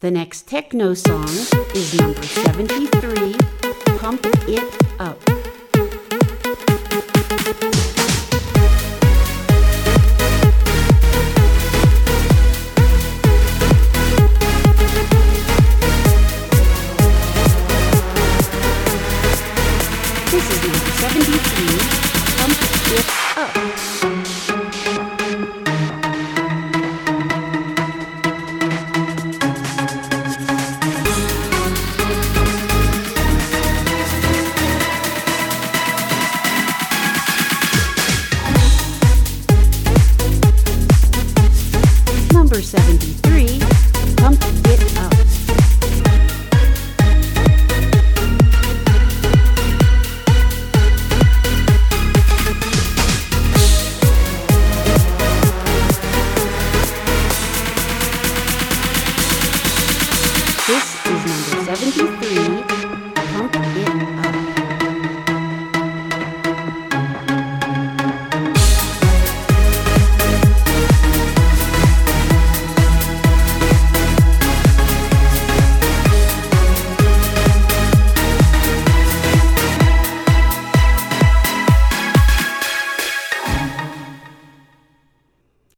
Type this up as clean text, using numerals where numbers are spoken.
The next techno song is number 73, Pump It Up. This is number 73, Pump It Up. Number 73, Pump It Up. This is number 73,